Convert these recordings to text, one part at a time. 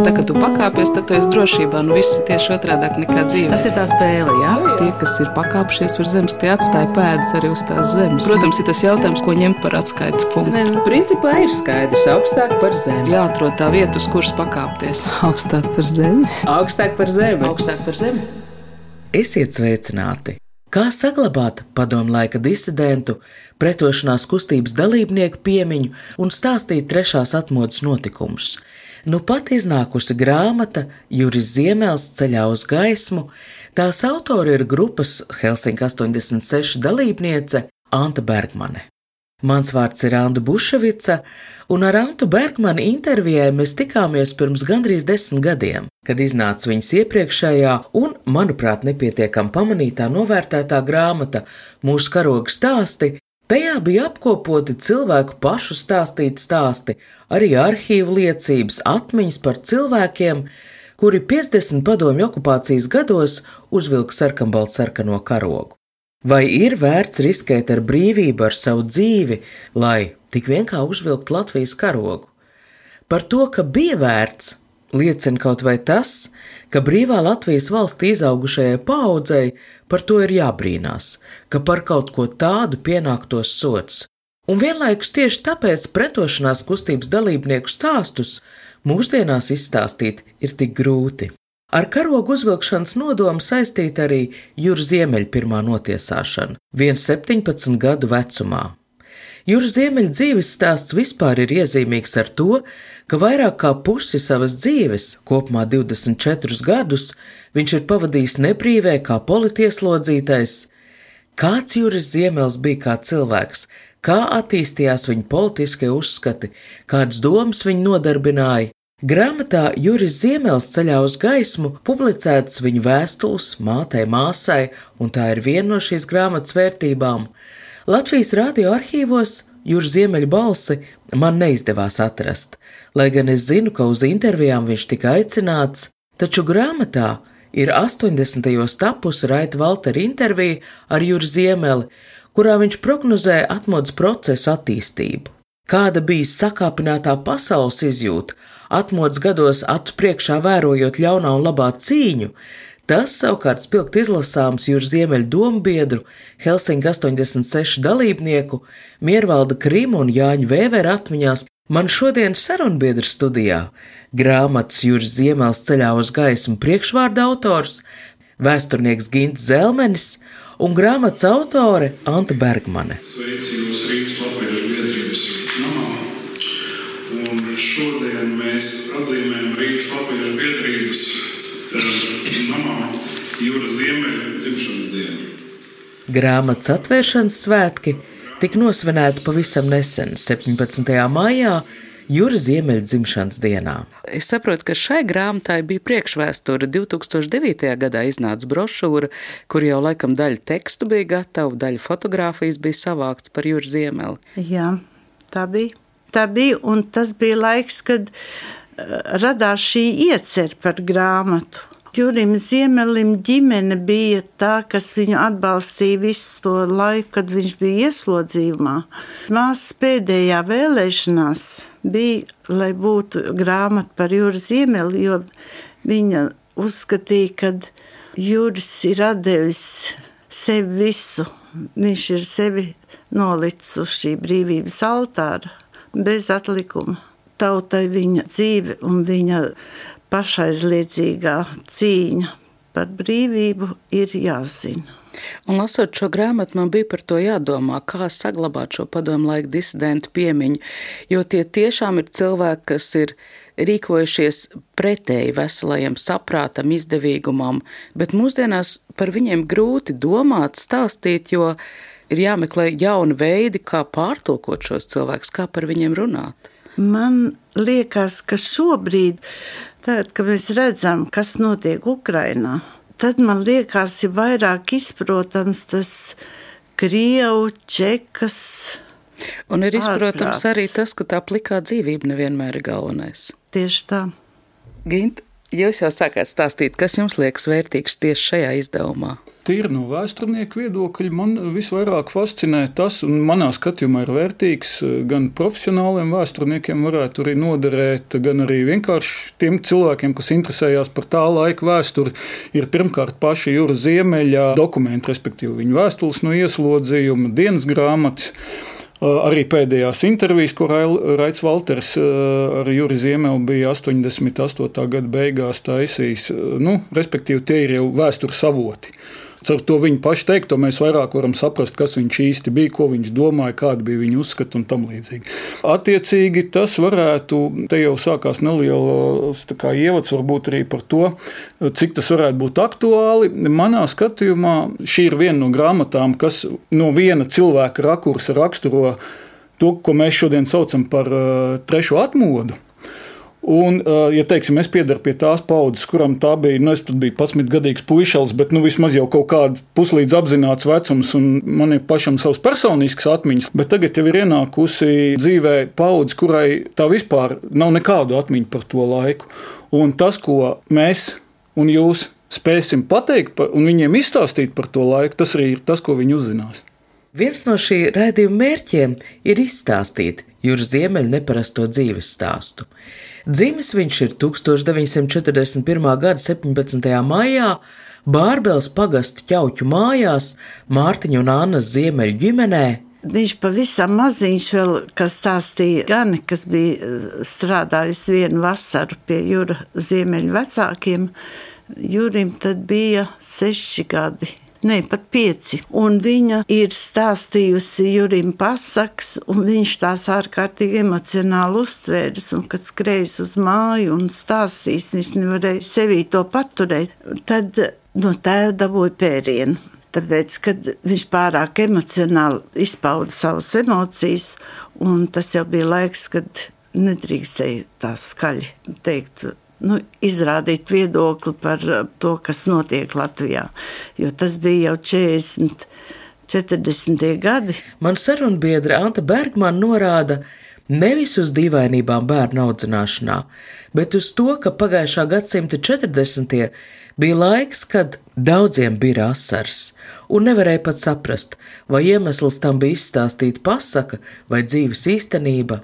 Tā, ka tu pakāpies, tad tu esi drošībā. Viss ir tieši otrādāk nekā dzīvē. Tas ir tā spēle, jā? Tie, kas ir pakāpšies virs zemes, tie atstāja pēdas arī uz tās zemes. Protams, ir tas jautājums, ko ņemt par atskaites punktu. Principā ir skaidrs, augstāk par zemi. Jāatrod tā vieta, uz kuras pakāpties. Augstāk par zemi. Augstāk par zemi. Augstāk par zemi. Esiet sveicināti! Kā saglabāt padomlaika disidentu, pretošanās kustības dalībnieku piemiņu un stāstīt trešās atmodas notikumus? Nu pat iznākusi grāmata Juris Ziemels ceļā uz gaismu, tās autori ir grupas Helsinki 86 dalībniece Anta Bergmane. Mans vārds ir Anda Buševica, un ar Antu Bergmani intervijai mēs tikāmies pirms gandrīz 10 gadiem, kad iznāca viņas iepriekšējā un, manuprāt, nepietiekami pamanītā novērtētā grāmata Mūsu karoga stāsti. Tajā bija apkopoti cilvēku pašu stāstīti stāsti, arī arhīvu liecības, atmiņas par cilvēkiem, kuri 50 padomju okupācijas gados uzvilka sarkanbaltsarkano karogu. Vai ir vērts riskēt ar brīvību, ar savu dzīvi, lai tik vien kā uzvilkt Latvijas karogu? Par to, ka bija vērts, liecina kaut vai tas, ka brīvā Latvijas valstī izaugušajai paaudzei par to ir jābrīnās, ka par kaut ko tādu pienāktos sods. Un vienlaikus tieši tāpēc pretošanās kustības dalībnieku stāstus mūsdienās izstāstīt ir tik grūti. Ar karogu uzvilkšanas nodomu saistīta arī Jura Ziemeļa pirmā notiesāšana, 17 gadu vecumā. Jura Ziemeļa dzīves stāsts vispār ir iezīmīgs ar to, ka vairāk kā pusi savas dzīves, kopumā 24 gadus, viņš ir pavadījis nebrīvē kā politieslodzītais. Kāds Juris Ziemels bija kā cilvēks, kā attīstījās viņa politiskie uzskati, kādas domas viņu nodarbināja? Grāmatā Juris Ziemels ceļā uz gaismu publicētas viņa vēstules mātei māsai, un tā ir viena no šīs grāmatas vērtībām. Latvijas radio arhīvos Jura Ziemeļa balsi man neizdevās atrast, lai gan es zinu, ka uz intervijām viņš tika aicināts, taču grāmatā ir 80. tapusi Raita Valtera intervija ar Juru Ziemeli, kurā viņš prognozēja atmodas procesu attīstību. Kāda bija sakāpinātā pasaules izjūta, atmodas gados acu priekšā vērojot ļaunā un labā cīņu, tas savukārt spilgt izlasāms Jura Ziemeļa dombiedru, Helsinki 86 dalībnieku, Miervalda Krima un Jāņa Vēvera atmiņās. Man šodien sarunbiedra studijā grāmatas Juris Ziemels ceļā uz gaismu priekšvārda autors, vēsturnieks Gints Zelmenis un grāmatas autore Anta Bergmane. Sveicu jūs Rīgas Latviešu biedrības namā. Un šodien mēs atzīmējam Rīgas Latviešu biedrības namā Jura Ziemeļa dzimšanas dienu. Grāmatas atvēršanas svētki tika nosvinēti pavisam nesen, 17. maijā, Jura Ziemeļa dzimšanas dienā. Es saprotu, ka šai grāmatai bija priekšvēsture. 2009. gadā iznāca brošūra, kur jau laikam daļa tekstu bija gatava, daļa fotogrāfijas bija savākts par Juru Ziemeli. Jā, tā bija. Tā bija, un tas bija laiks, kad radās šī iecer par grāmatu. Jurim Ziemelim ģimene bija tā, kas viņu atbalstīja visu to laiku, kad viņš bija ieslodzījumā. Māsas pēdējā vēlēšanās bija, lai būtu grāmata par Juru Ziemeli, jo viņa uzskatīja, ka Juris ir atdevis sevi visu. Viņš ir sevi nolicis uz šī brīvības altāra bez atlikuma. Tautai viņa dzīve un viņa pašaizliedzīgā cīņa par brīvību ir jāzina. Un lasot šo grāmatu, man bija par to jādomā, kā saglabāt šo padomlaika disidentu piemiņu, jo tie tiešām ir cilvēki, kas ir rīkojušies pretēji veselajam saprātam, izdevīgumam, bet mūsdienās par viņiem grūti domāt, stāstīt, jo ir jāmeklē jauni veidi, kā pārtulkot šos cilvēkus, kā par viņiem runāt. Man liekas, ka šobrīd, tad, kad mēs redzam, kas notiek Ukrainā, tad man liekas, ir vairāk izprotams tas Krievu, Čekas. Un ir izprotams arī tas, ka tā plikā dzīvība nevienmēr ir galvenais. Tieši tā. Gint, Jūs jau sākāt stāstīt, kas jums liekas vērtīgs tieši šajā izdevumā? Tīri no vēsturnieku viedokļa man visvairāk fascinē tas, un manā skatījumā ir vērtīgs, gan profesionāliem vēsturniekiem varētu arī noderēt, gan arī vienkārši tiem cilvēkiem, kas interesējās par tā laika vēsturi, ir pirmkārt paši Jura Ziemeļa dokumenti, respektīvi viņa vēstules no ieslodzījuma, dienas grāmatas. Arī pēdējās intervijas, ko Raits Valters ar Juri Ziemeli bija 88. gada beigās taisījis, respektīvi tie ir jau vēstures avoti. Ar to viņa paša teikto mēs vairāk varam saprast, kas viņš īsti bija, ko viņš domāja, kāda bija viņa uzskata un tam līdzīgi. Attiecīgi tas varētu, te jau sākās neliels ievads varbūt arī par to, cik tas varētu būt aktuāli. Manā skatījumā šī ir viena no grāmatām, kas no viena cilvēka rakursa raksturo to, ko mēs šodien saucam par trešo atmodu. Un, ja teiksim, es piedaru pie tās paudzes, kuram tā bija, es tad biju 11-gadīgs puišals, bet vismaz jau kaut kāda puslīdz apzināts vecums, un man ir pašam savs personisks atmiņas, bet tagad jau ir ienākusi dzīvē paudze, kurai tā vispār nav nekādu atmiņu par to laiku. Un tas, ko mēs un jūs spēsim pateikt un viņiem izstāstīt par to laiku, tas arī ir tas, ko viņi uzzinās. Viens no šī raidījuma mērķiem ir izstāstīt Jura Ziemeļa neparasto dzīves stāstu. Dzimis viņš ir 1941. gada 17. maijā Bārbeles pagasta Ķauķu mājās Mārtiņa un Annas Ziemeļu ģimenē. Viņš pavisam maziņš vēl, kas stāstīja Gani, kas bija strādājusi vienu vasaru pie Jura Ziemeļa vecākiem. Jurim tad bija 6 gadi. Pat 5. Un viņa ir stāstījusi Jurim pasakas, un viņš tās ārkārtīgi emocionāli uztvērs, un kad skrējis uz māju un stāstīs, viņš nevarēja sevī to paturēt. Tad no tēva dabūja pērienu, tāpēc, kad viņš pārāk emocionāli izpauda savas emocijas, un tas jau bija laiks, kad nedrīkstēja tā skaļi teikt, izrādīt viedokli par to, kas notiek Latvijā, jo tas bija jau 40. gadi. Man sarunbiedra Anta Bergmana norāda nevis uz dīvainībām bērnu audzināšanā, bet uz to, ka pagājušā gadsimta 40. bija laiks, kad daudziem bija asaras, un nevarēja pat saprast, vai iemesls tam bija izstāstīta pasaka vai dzīves īstenība.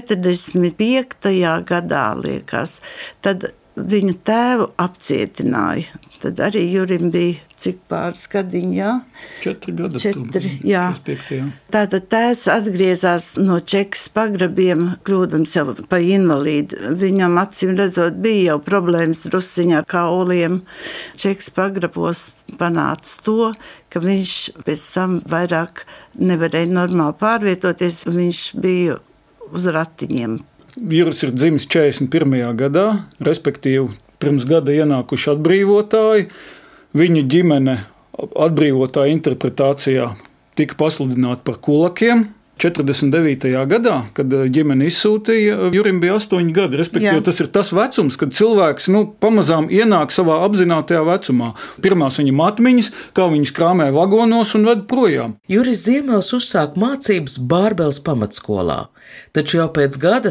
45. gadā, liekas, tad viņa tēvu apcietināja. Tad arī Jurim bija cik pāris gadiņi, jā? 4 gadi. 4, jā. 5, jā. Tātad tēvs atgriezās no Čekas pagrabiem, kļūdams jau pa invalīdu. Viņam acīm redzot bija jau problēmas drusciņā ar kauliem. Čekas pagrabos panāca to, ka viņš pēc tam vairāk nevarēja normāli pārvietoties, un viņš bija uz ratiņiem. Juris ir dzimis 41. gadā, respektīvi pirms gada ienākuši atbrīvotāji. Viņa ģimene atbrīvotāja interpretācijā tika pasludināta par kulakiem. 49. gadā, kad ģimene izsūtīja, Jurim bija 8 gadi, respektīvi tas ir tas vecums, kad cilvēks pamazām ienāk savā apzinātajā vecumā. Pirmās viņam atmiņas, kā viņas krāmē vagonos un ved projām. Juris Ziemelis uzsāk mācības Bārbeles pamatskolā, taču jau pēc gada,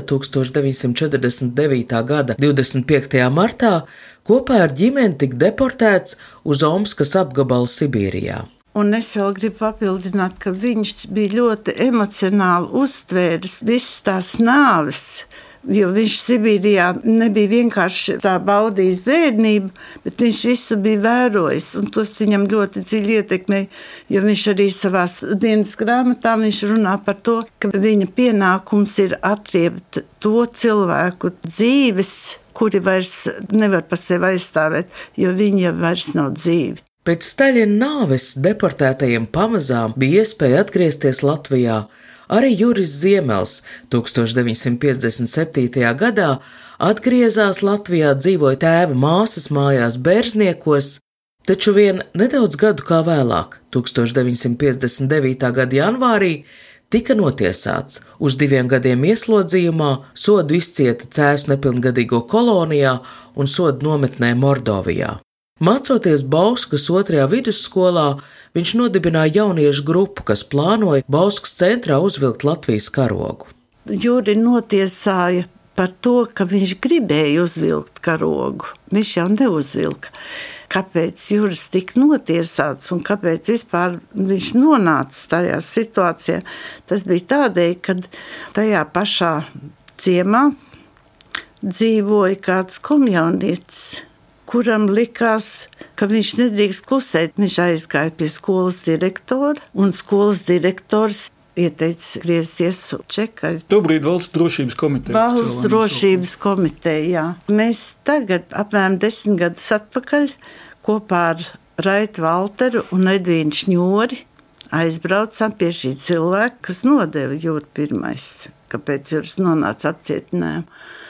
1949. gada 25. martā, kopā ar ģimeni tika deportēts uz Omskas apgabalu Sibīrijā. Un es vēl gribu papildināt, ka viņš bija ļoti emocionāli uztvēris visas tās nāves, jo viņš Sibīrijā nebija vienkārši tā baudījis bērnību, bet viņš visu bija vērojis, un tos viņam ļoti dziļi ietekmēja, jo viņš arī savās dienas grāmatā viņš runā par to, ka viņa pienākums ir atriebt to cilvēku dzīves, kuri vairs nevar pa sevi aizstāvēt, jo viņi jau vairs nav dzīvi. Pēc Staļina nāves deportētajiem pamazām bija iespēja atgriezties Latvijā. Arī Juris Ziemelis 1957. gadā atgriezās Latvijā, dzīvoja tēva māsas mājās Bērzniekos, taču vien nedaudz gadu kā vēlāk, 1959. gada janvārī, tika notiesāts uz 2 gadiem ieslodzījumā, sodu izcieta Cēsu nepilngadīgo kolonijā un sodu nometnē Mordovijā. Mācoties Bauskas 2. vidusskolā, viņš nodibināja jauniešu grupu, kas plānoja Bauskas centrā uzvilkt Latvijas karogu. Juri notiesāja par to, ka viņš gribēja uzvilkt karogu. Viņš jau neuzvilka. Kāpēc Juris tika notiesāts un kāpēc vispār viņš nonāca tajā situācijā, tas bija tādēļ, kad tajā pašā ciemā dzīvoja kāds komjaunietis, kuram likās, ka viņš nedrīkst klusēt. Viņš aizgāja pie skolas direktora, un skolas direktors ieteica griezties Čekai. Tobrīd Valsts drošības komiteja. Valsts drošības komiteja, jā. Mēs tagad, apmēram 10 gadus atpakaļ, kopā ar Raitu Valteru un Edvīnu Šņori aizbraucām pie šī cilvēka, kas nodeva Juri pirmais, kāpēc Juris nonāca apcietinājumu.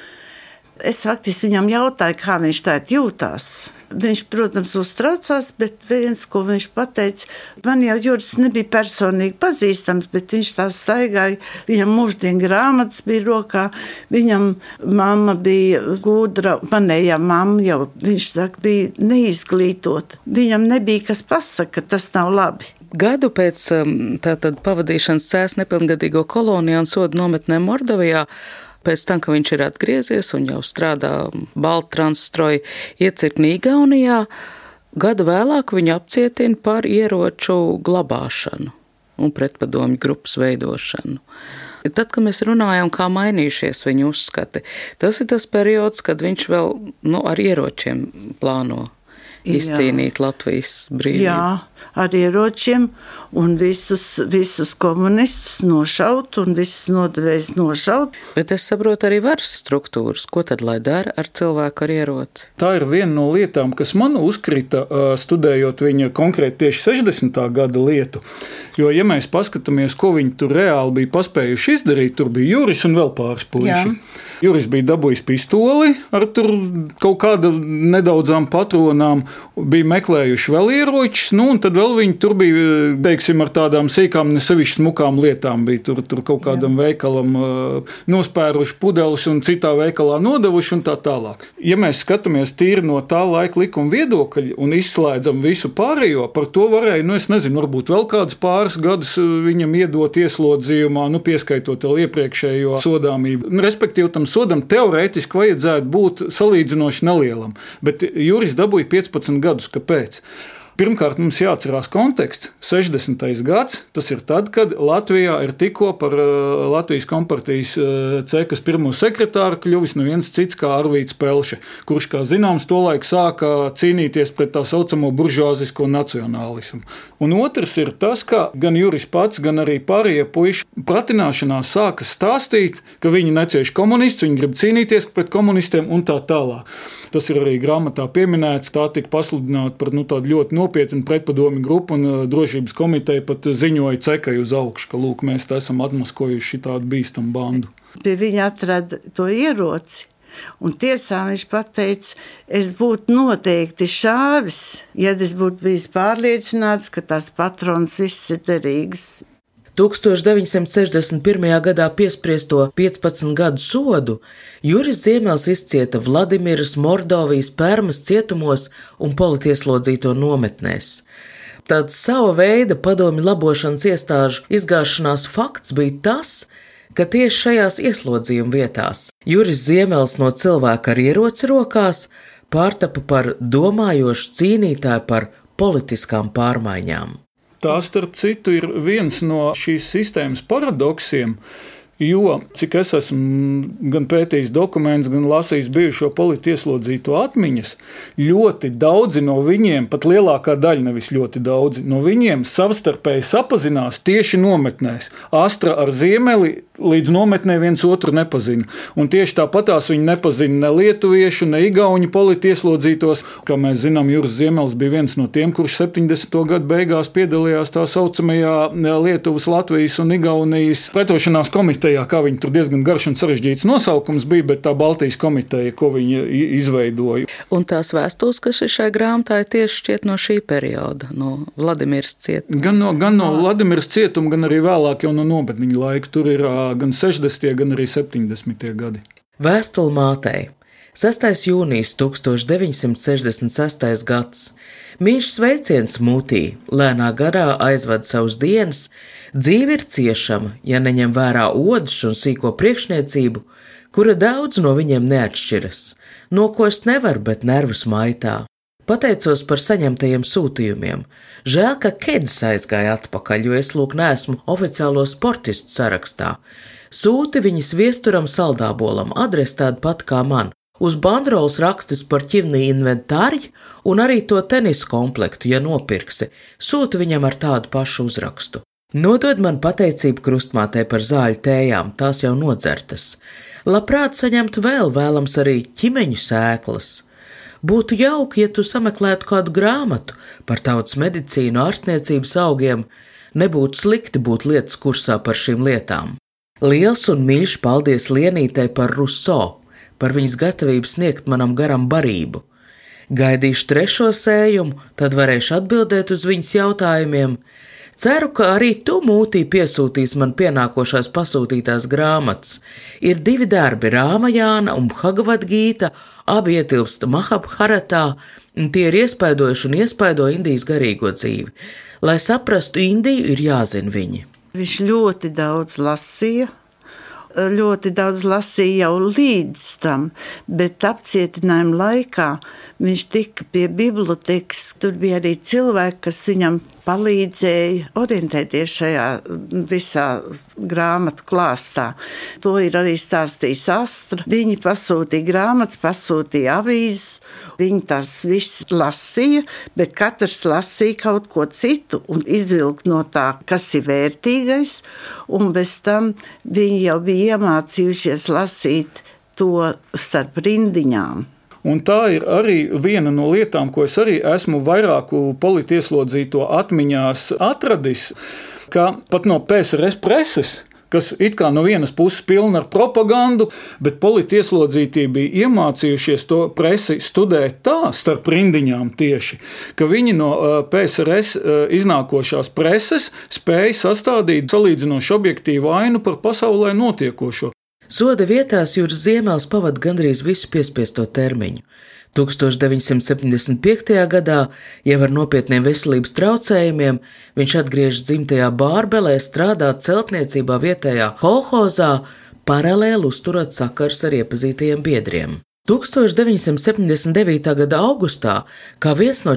Es faktiski viņam jautāju, kā viņš tād jūtās. Viņš, protams, uztraucās, bet viens, ko viņš pateica, man jau Juris nebija personīgi pazīstams, bet viņš tā staigāja, viņam mūždien grāmatas bija rokā, viņam mamma bija gudra, manējā mamma jau, viņš saka, bija neizglītota. Viņam nebija kas pasaka, tas nav labi. Gadu pēc tātad pavadīšanas Cēs nepilngadīgo kolonijā un soda nometnē Mordovijā, pēc tam, ka viņš ir atgriezies un jau strādā Balttranstroja iecirknī Igaunijā, gadu vēlāk viņu apcietina par ieroču glabāšanu un pretpadomju grupas veidošanu. Tad, kad mēs runājam, kā mainījušies viņa uzskati, tas ir tas periods, kad viņš vēl ar ieročiem plāno izcīnīt Latvijas brīvību. Jā, ar ieročiem un visus komunistus nošaut un visus nodevējus nošaut. Bet es saprotu arī varas struktūras. Ko tad lai dara ar cilvēku ar ieroci? Tā ir viena no lietām, kas man uzkrita, studējot viņa konkrēti tieši 60. gada lietu. Jo, ja mēs paskatāmies, ko viņi tur reāli bija paspējuši izdarīt, tur bija Juris un vēl pāris puiši. Juris bija dabūjis pistoli ar tur kaut kāda nedaudzām patronām, bija meklējuši vēl ieročus, un tad vēl viņi tur bija, teiksim, ar tādām sīkām, nesevišķi smukām lietām, bija tur kaut kādam veikalam nospēruši pudeles un citā veikalā nodevuši un tā tālāk. Ja mēs skatāmies tīri no tā laika likuma viedokļa un izslēdzam visu pārējo, par to varēja, es nezinu, varbūt vēl kādas pāris gadus viņam iedot ieslodzījumā, pieskaitot vēl iepriekšējo sodāmību. Respektīvi, tam sodam teorētiski vajadzētu būt salīdzinoši nelielam, bet Juris dabūja 15 gadus. Kāpēc? Pirmkārt, mums jāatcerās konteksts. 60. gads, tas ir tad, kad Latvijā ir tikko par Latvijas kompartijas cekas pirmo sekretāru kļuvis neviens cits kā Arvīts Pelše, kurš, kā zināms, tolaik sāka cīnīties pret tā saucamo buržuāzisko nacionālismu. Un otrs ir tas, ka gan Juris pats, gan arī pārējie puiši pratināšanās sāka stāstīt, ka viņi necieš komunistus, viņi grib cīnīties pret komunistiem un tā tālāk. Tas ir arī grāmatā pieminēts, tā tika pasludināta par tādu ļoti nopietnu pretpadomju grupu, un drošības komiteja pat ziņoja cekai uz augšu, ka lūk, mēs esam atmaskojuši šitādu bīstamu bandu. Pie viņa atrada to ieroci, un tiesā viņš pateica, es būtu noteikti šāvis, ja es būtu bijis pārliecināts, ka tās patronas viss ir derīgas. 1961. gadā piespriesto 15 gadu sodu Juris Ziemels izcieta Vladimiras, Mordovijas, Permas cietumos un politieslodzīto nometnēs. Tāds sava veida padomju labošanas iestāžu izgāšanās fakts bija tas, ka tieši šajās ieslodzījuma vietās Juris Ziemels no cilvēka ar ieroci rokās pārtapa par domājošu cīnītāju par politiskām pārmaiņām. Tā, starp citu, ir viens no šīs sistēmas paradoksiem, jo, cik es esmu gan pētījis dokumentus, gan lasījis bijušo politieslodzīto atmiņas, ļoti daudzi no viņiem, pat lielākā daļa, nevis ļoti daudzi, no viņiem savstarpēji sapazinās tieši nometnēs. Astra ar Ziemeli līdz nometnē viens otru nepazina. Un tieši tāpatās viņi nepazina ne lietuviešu, ne igauņu politieslodzītos. Kā mēs zinām, Juris Ziemels bija viens no tiem, kurš 70. gadu beigās piedalījās tā saucamajā Lietuvas, Latvijas un Igaunijas pretošanās komitejā, kā viņi tur diezgan garš un sarežģīts nosaukums bija, bet tā Baltijas komiteja, ko viņi izveidoja. Un tās vēstules, kas ir šai grāmatā, tieši šķiet no šī perioda, no Vladimiras cietuma. Gan no Vladimiras cietuma, gan arī vēlāk jau no nometniņa laika. Tur ir gan 60. gan arī 70. gadi. Vēstule mātei. 6. jūnijas 1966. gads. Mīļš sveiciens mutī, lēnā garā aizvada savus dienas, dzīve ir ciešama, ja neņem vērā odus un sīko priekšniecību, kura daudz no viņiem neatšķiras, no ko es nevaru, bet nervus maitā. Pateicos par saņemtajiem sūtījumiem. Žēl, ka Kedis aizgāja atpakaļ, jo es lūk neesmu oficiālo sportistu sarakstā. Sūti viņas viesturam saldābolam, adrese tāda pat kā man. Uz bandrolas rakstis par ķivnī inventārju un arī to tenisa komplektu, ja nopirksi. Sūti viņam ar tādu pašu uzrakstu. Nodod man pateicību krustmātei par zāļu tējām, tās jau nodzertas. Labprāt saņemtu vēl, vēlams arī ķimeņu sēklas. Būtu jauki, ja tu sameklētu kādu grāmatu par tautas medicīnu, ārstniecības augiem. Nebūtu slikti būt lietas kursā par šīm lietām. Liels un mīļš paldies Lienītei par Rousseau, par viņas gatavību sniegt manam garam barību. Gaidīšu 3. sējumu, tad varēšu atbildēt uz viņas jautājumiem. Ceru, ka arī tu, Mūtī, piesūtīs man pienākošās pasūtītās grāmatas. Ir 2 darbi, Rāmajāna un Bhagavad-gīta, abi ietilpst Mahabharatā, un tie ir iespaidojuši un iespaido Indijas garīgo dzīvi. Lai saprastu Indiju, ir jāzina viņi. Viņš ļoti daudz lasīja jau līdz tam, bet apcietinājuma laikā viņš tika pie bibliotekas. Tur bija arī cilvēki, kas viņam palīdzēja orientēties šajā visā grāmatu klāstā. To ir arī stāstījis Astra. Viņi pasūtīja grāmatas, pasūtīja avīzes, viņi tās visas lasīja, bet katrs lasīja kaut ko citu un izvilkt no tā, kas ir vērtīgais, un bez tam viņi jau bija iemācījušies lasīt to starp rindiņām. Un tā ir arī viena no lietām, ko es arī esmu vairāku politieslodzīto atmiņās atradis, ka pat no PSRS preses, kas it kā no vienas puses pilna ar propagandu, bet politieslodzītie bija iemācījušies to presi studēt tā starp rindiņām tieši, ka viņi no PSRS iznākošās preses spēja sastādīt salīdzinoši objektīvu ainu par pasaulē notiekošo. Soda vietās Juris Ziemels pavada gandrīz visu piespiesto termiņu. 1975. gadā, jau ar nopietniem veselības traucējumiem, viņš atgriežas dzimtajā Bārbelē strādāt celtniecībā vietējā kolhozā, paralēli uzturot sakars ar iepazītajiem biedriem. 1979. gada augustā, kā viens no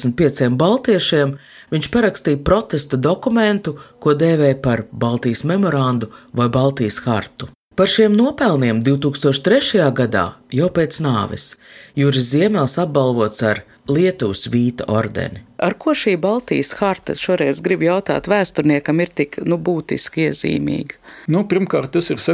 45 baltiešiem, viņš parakstīja protesta dokumentu, ko dēvēja par Baltijas memorandu vai Baltijas hartu. Par šiem nopelniem 2003. gadā, jau pēc nāves, Juris Ziemels apbalvots ar Lietuvas Vīta ordeni. Ar ko šī Baltijas harta, šoreiz gribu jautāt, vēsturniekam ir tik būtiski iezīmīga? Pirmkārt, tas ir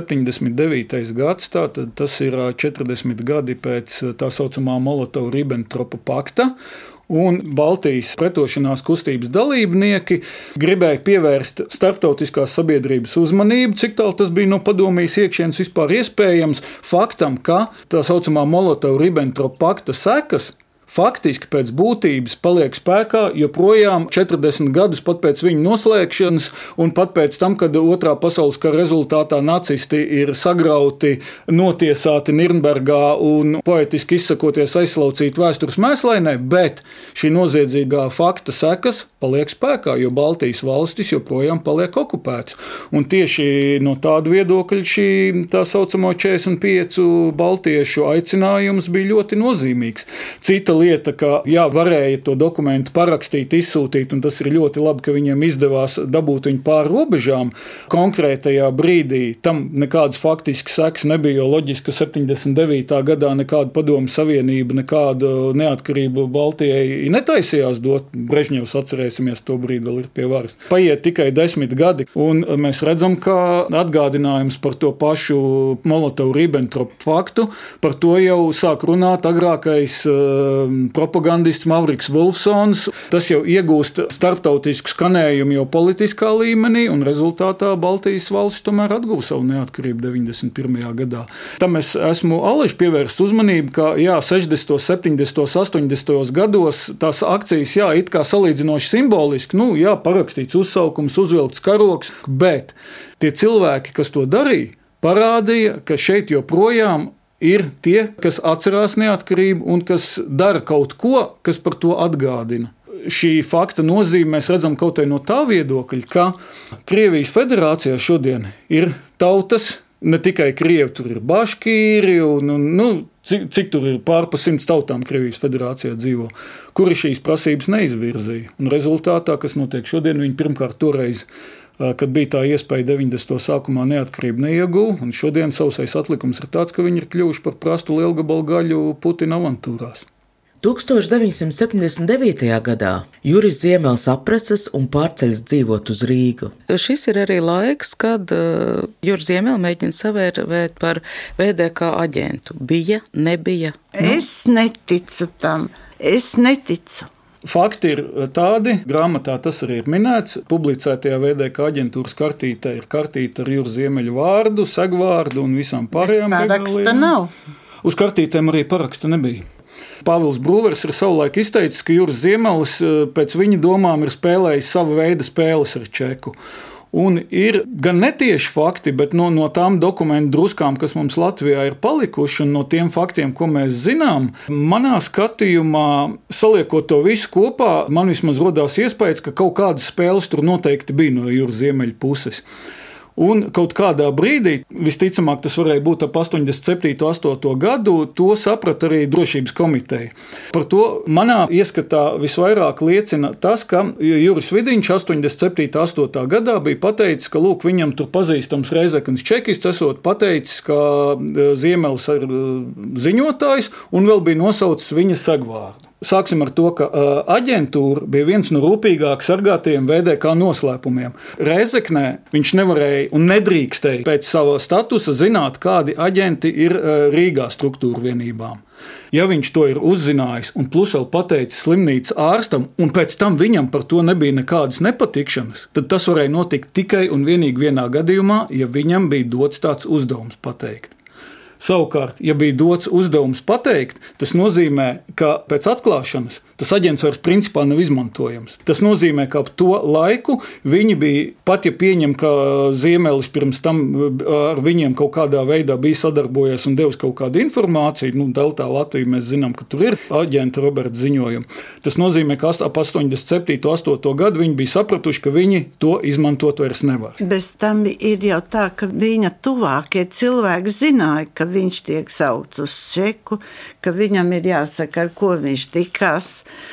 79. gads, tātad tas ir 40 gadi pēc tā saucamā Molotova-Ribbentropa pakta. Un Baltijas pretošanās kustības dalībnieki gribēja pievērst starptautiskās sabiedrības uzmanību, cik tālu tas bija no padomijas iekšienes vispār iespējams, faktam, ka tā saucamā Molotova-Ribbentropa pakta sekas faktiski pēc būtības paliek spēkā joprojām 40 gadus pat pēc viņa noslēgšanas un pat pēc tam, kad Otrā pasaules kara rezultātā nacisti ir sagrauti, notiesāti Nirnbergā un poetiski izsakoties aizslaucīti vēstures mēslainē, bet šī noziedzīgā fakta sekas paliek spēkā, jo Baltijas valstis joprojām paliek okupētas. Un tieši no tāda viedokļa šī tā saucamo 45 baltiešu aicinājums bija ļoti nozīmīgs. Cita lieta, ka varēja to dokumentu parakstīt, izsūtīt, un tas ir ļoti labi, ka viņiem izdevās dabūt viņu pāri robežām. Konkrētajā brīdī tam nekādas faktiskas sekas nebija, jo loģiski, ka 79. gadā nekāda Padomju Savienība, nekādu neatkarību Baltijai netaisījās dot. Brežņevs, atcerēsimies, to brīdi vēl ir pie varas. Paiet tikai 10 gadi, un mēs redzam, ka atgādinājums par to pašu Molotova-Ribbentropa faktu, par to jau sāk runāt agrākais propagandists Mavriks Vulfsons. Tas jau iegūst starptautisku skanējumu jau politiskā līmenī, un rezultātā Baltijas valsts tomēr atguva savu neatkarību 91. gadā. Tam es esmu alaži pievērst uzmanību, ka 60., 70., 80. gados tās akcijas, it kā salīdzinoši simboliski, parakstīts uzsaukums, uzvilkts karoks, bet tie cilvēki, kas to darīja, parādīja, ka šeit joprojām ir tie, kas atcerās neatkarību un kas dara kaut ko, kas par to atgādina. Šī fakta nozīme mēs redzam kaut vai no tā viedokļa, ka Krievijas federācijā šodien ir tautas, Ne tikai krievi, tur ir baškīri, cik tur ir pārpa 100 tautām Krievijas federācijā dzīvo, kuri šīs prasības neizvirzīja. Un rezultātā, kas notiek šodien, viņi pirmkārt toreiz, kad bija tā iespēja 90. sākumā neatkarību neieguva, un šodien sausais atlikums ir tāds, ka viņi ir kļuvuši par prastu lielgabalu gaļu Putina avantūrās. 1979. gadā Juris Ziemels aprecas un pārceļas dzīvot uz Rīgu. Šis ir arī laiks, kad Juris Ziemels mēģina savērvēt par VDK aģentu. Bija, nebija? Es neticu tam. Es neticu. Fakti ir tādi, grāmatā tas arī ir minēts, publicētajā VDK aģentūras kartītē ir kartīte ar Juris Ziemeļu vārdu, segvārdu un visām pārējām regalijām. Paraksta nav. Uz kartītēm arī paraksta nebija. Pāvils Brūvers ir savulaik izteicis, ka Juris Ziemelis pēc viņa domām ir spēlējis sava veida spēles ar čeku. Un ir gan netieši fakti, bet no tām dokumentu druskām, kas mums Latvijā ir palikuši, un no tiem faktiem, ko mēs zinām, manā skatījumā, saliekot to visu kopā, man vismaz rodās iespējas, ka kaut kādas spēles tur noteikti bija no Juris Ziemeļa puses. Un kaut kādā brīdī, visticamāk, tas varēja būt ap 87. 8. gadu, to saprata arī drošības komiteja. Par to manā ieskatā visvairāk liecina tas, ka Juris Vidiņš 87. 8. gadā bija pateicis, ka lūk, viņam tur pazīstams Reizeknas čekists esot pateicis, ka Ziemelis ir ziņotājs, un vēl bija nosaucis viņa segvārdu. Sāksim ar to, ka aģentūra bija viens no rūpīgāk sargātajiem VDK noslēpumiem. Reizeknē viņš nevarēja un nedrīkstēja pēc sava statusa zināt, kādi aģenti ir Rīgā struktūra vienībām. Ja viņš to ir uzzinājis un plus vēl pateicis slimnīcas ārstam, un pēc tam viņam par to nebija nekādas nepatikšanas, tad tas varēja notikt tikai un vienīgi vienā gadījumā, ja viņam bija dots tāds uzdevums pateikt. Savukārt, ja bija dots uzdevums pateikt, tas nozīmē, ka pēc atklāšanas tas aģents vairs principā nav izmantojams. Tas nozīmē, ka ap to laiku viņi bija, pat ja pieņem, ka Ziemelis pirms tam ar viņiem kaut kādā veidā bija sadarbojies un devis kaut kādu informāciju, Deltā Latvija mēs zinām, ka tur ir aģenta Roberta ziņojumi. Tas nozīmē, ka ap 87. 8. gadu viņi bija sapratuši, ka viņi to izmantot vairs nevar. Bez tam ir jau tā, ka viņa tuvākie cilvēki zināja, ka viņš tiek saukts uz čeku, ka viņam ir jāsaka, ar ko viņš tikās.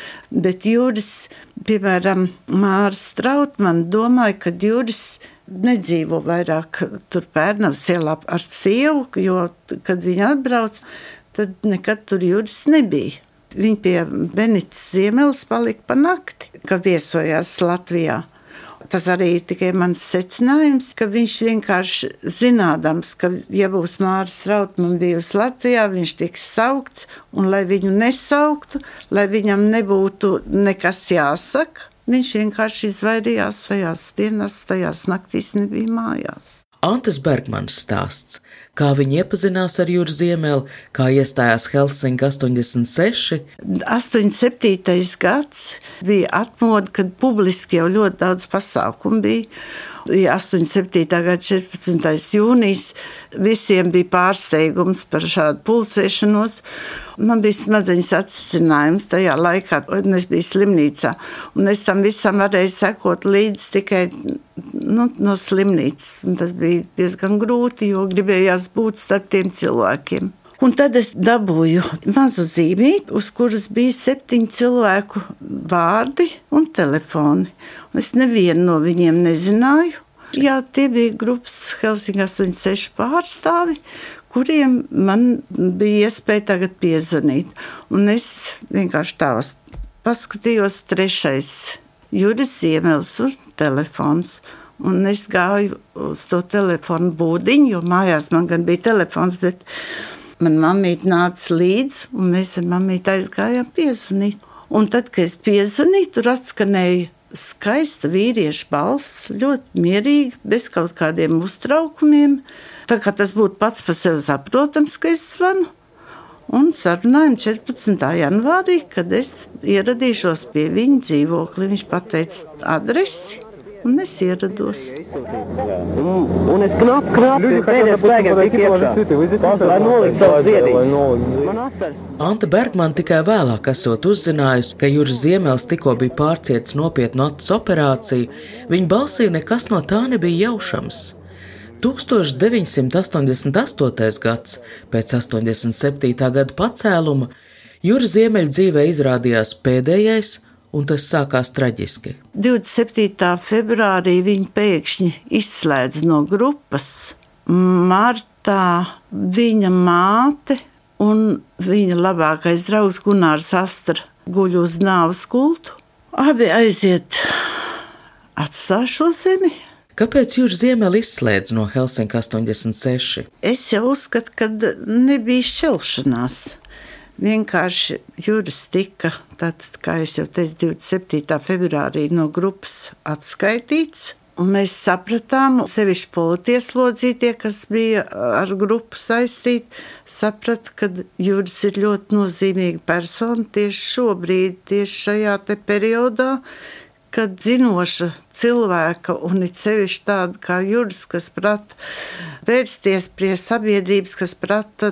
Bet Juris, piemēram, Māris Strautman domāja, ka Juris nedzīvo vairāk tur Pērnavas ielā ar sievu, jo, kad viņa atbrauc, tad nekad tur Juris nebija. Viņa pie Benits Ziemelis palika pa nakti, ka viesojās Latvijā. Tas arī ir tikai mans secinājums, ka viņš vienkārši zinādams, ka ja būs Māris Strautman bijusi Latvijā, viņš tiks saukts, un lai viņu nesauktu, lai viņam nebūtu nekas jāsaka, viņš vienkārši izvairījās šajās dienās, tajās naktīs nebija mājās. Antas Bergmanas stāsts, kā viņi iepazinās ar Juri Ziemeli, kā iestājās Helsinki 86. 87. gads bija atmoda, kad publiski jau ļoti daudz pasākumu bija. 87. gada 14. jūnijas visiem bija pārsteigums par šādu pulcēšanos. Man bija smadzeņas atsacinājums tajā laikā, un es biju slimnīcā. Un es tam visam varēju sekot līdz tikai no slimnīcas. Un tas bija diezgan grūti, jo gribējās būt starp tiem cilvēkiem. Un tad es dabūju mazu zīmīti, uz kuras bija 7 cilvēku vārdi un telefoni. Un es nevienu no viņiem nezināju. Jā, tie bija grupas Helsinki 86 pārstāvi, kuriem man bija iespēja tagad piezvanīt. Un es vienkārši tā paskatījos 3. Juris Ziemelis un telefons. Un es gāju uz to telefonu būdiņu, jo mājās man gan bija telefons, bet man mammīte nāca līdzi, un mēs ar mammīti aizgājām piezvanīt. Un tad, kad es piezvanīju, tur atskanēja skaista vīrieša balss, ļoti mierīga, bez kaut kādiem uztraukumiem. Tā kā tas būtu pats par sevi saprotams, ka es zvanu. Un sarunājām 14. janvārī, kad es ieradīšos pie viņa dzīvokli. Viņš pateica adresi. Un es ierados. Un es knapi pēdējais spēkiem tik iekšā, lai nolikt savu ziediņu. Anta Bergmana tikai vēlāk esot uzzinājusi, ka Juris Ziemelis tikko bija pārcietis nopietnu acis operāciju, viņa balsī nekas no tā nebija jaušams. 1988. gads pēc 87. gada pacēluma Juras Ziemeļa dzīvē izrādījās pēdējais, un tas sākās traģiski. 27. februārī viņa pēkšņi izslēdz no grupas. Martā viņa māte un viņa labākais draugs Gunārs Astra guļ uz nāves gultu. Abi aiziet, atstāj šo zemi. Kāpēc Juris Ziemele izslēdz no Helsinki 86? Es jau uzskatu, ka nebija šķelšanās. Vienkārši Juris tika, tātad, kā es jau teicu, 27. februārī no grupas atskaitīts. Un mēs sapratām, sevišķi politieslodzītie, kas bija ar grupu saistīti, saprata, ka Juris ir ļoti nozīmīga persona tieši šobrīd, tieši šajā te periodā, kad zinoša cilvēka un it sevišķi tāda kā Juris, kas prata vērsties pie sabiedrības, kas prata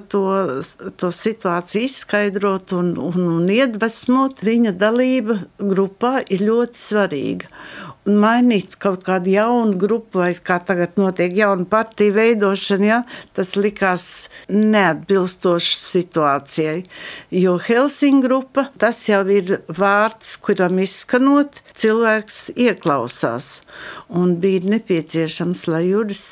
to situāciju izskaidrot un iedvesmot, viņa dalība grupā ir ļoti svarīga. Un mainīt kaut kādu jaunu grupu, vai kā tagad notiek jauna partija veidošana, ja, tas likās neatbilstoši situācijai. Jo Helsinki grupa, tas jau ir vārds, kuram izskanot, cilvēks ieklausās. Un bija nepieciešams, lai Juris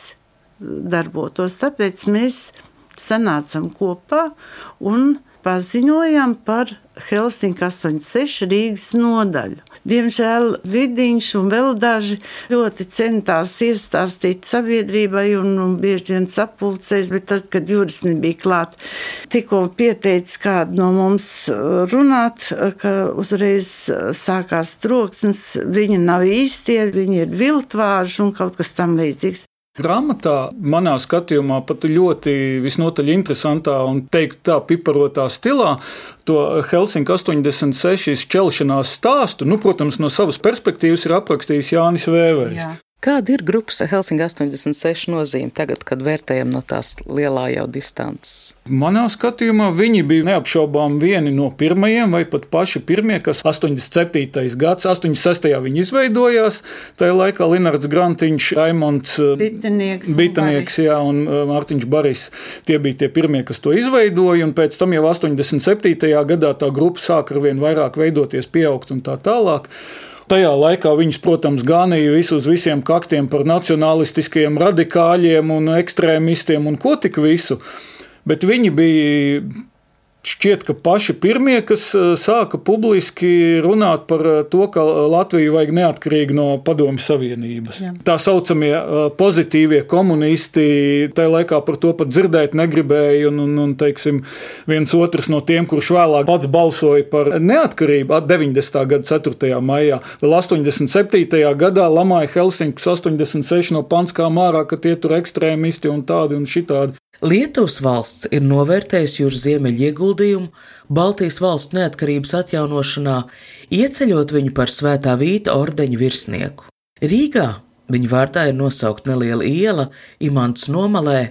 darbotos. Tāpēc mēs sanācam kopā un paziņojām par Helsinki 86 Rīgas nodaļu. Diemžēl Vidiņš un vēl daži ļoti centās iestāstīt sabiedrībai un bieži vien sapulcēs, bet tad, kad Juris nebija klāt, tikko pieteicis kādu no mums runāt, ka uzreiz sākās troksnis, viņi nav īstie, viņi ir viltvāži un kaut kas tam līdzīgs. Grāmatā manā skatījumā pat ļoti visnotaļ interesantā un teikt tā piparotā stilā to Helsinki 86 šķelšanās stāstu, protams, no savas perspektīvas ir aprakstījis Jānis Vēveris. Jā. Kāda ir grupas Helsinki 86 nozīme tagad, kad vērtējam no tās lielā jau distances? Manā skatījumā viņi bija neapšaubām vieni no pirmajiem, vai pat paši pirmie, kas 87. gads, 86. viņi izveidojās. Tajā laikā Linards Grantiņš, Raimonds Bitanieks un Mārtiņš Baris. Tie bija tie pirmie, kas to izveidoja, un pēc tam jau 87. gadā tā grupa sāka arvien vairāk veidoties, pieaugt un tā tālāk. Tajā laikā viņus, protams, ganīja uz visiem kaktiem par nacionālistiskajiem radikāļiem un ekstrēmistiem un ko tik visu, bet viņi bija šķiet, ka paši pirmie, kas sāka publiski runāt par to, ka Latviju vajag neatkarīgi no Padomju Savienības. Jā. Tā saucamie pozitīvie komunisti tajā laikā par to pat dzirdēt negribēja un teiksim, viens otrs no tiem, kurš vēlāk pats balsoja par neatkarību 90. gada 4. maijā. Vēl 87. gadā lamāja Helsinkus 86 no panskām ārā, ka tie tur ekstrēmisti un tādi un šitādi. Lietuvas valsts ir novērtējusi Juras Ziemeļa ieguldījumu Baltijas valstu neatkarības atjaunošanā, ieceļot viņu par Svētā Vīta ordeņa virsnieku. Rīgā viņa vārdā ir nosaukt neliela iela Imants Nomalē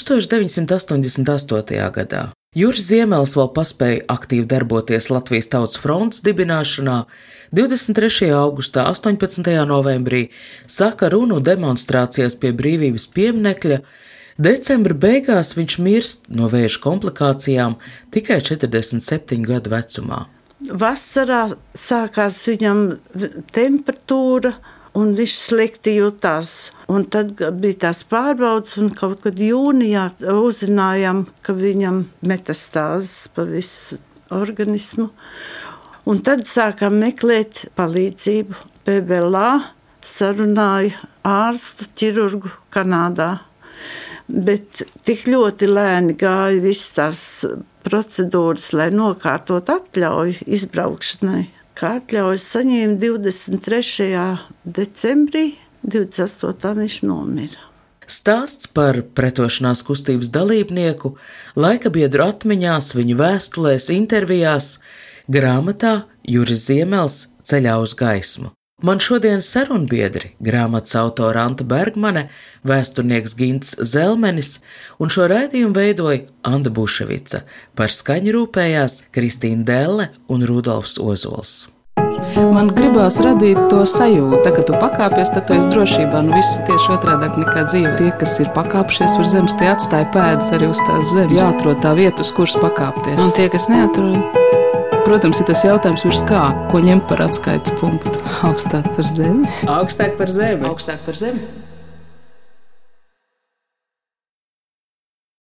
1988. gadā. Juris Ziemels vēl paspēja aktīvi darboties Latvijas Tautas frontes dibināšanā, 23. augustā, 18. novembrī saka runu demonstrācijās pie Brīvības pieminekļa. Decembra beigās viņš mirst no vēža komplikācijām tikai 47 gadu vecumā. Vasarā sākās viņam temperatūra un viņš slikti jutās. Un tad bija tās pārbaudas un kaut kad jūnijā uzzinājām, ka viņam metastāzes pa visu organismu. Un tad sākām meklēt palīdzību. PBLā sarunāja ārstu ķirurgu Kanādā. Bet tik ļoti lēni gāja visas tās procedūras, lai nokārtot atļauju izbraukšanai. Kā atļauju saņēma 23. decembrī, 28. viņš nomira. Stāsts par pretošanās kustības dalībnieku, laikabiedru atmiņās, viņu vēstulēs, intervijās, grāmatā Juris Ziemels Ceļā uz gaismu. Man šodien sarunbiedri grāmatas autora Anta Bergmane, vēsturnieks Gints Zelmenis un šo raidījumu veidoja Anda Buševica, par skaņu rūpējās Kristīna Delle un Rudolfs Ozols. Man gribās radīt to sajūtu, tā, kad tu pakāpies, tad tu esi drošībā. Nu, viss ir tieši otrādāk nekā dzīve. Tie, kas ir pakāpšies uz zemes, tie atstāja pēdas arī uz tās zemes. Jāatrod tā vieta, uz kuras pakāpties. Un tie, kas neatrod, protams, ir tas jautājums virs kā, ko ņemt par atskaites punktu. augstāk par zemi. Augstāk par zemi. Augstāk par zemi.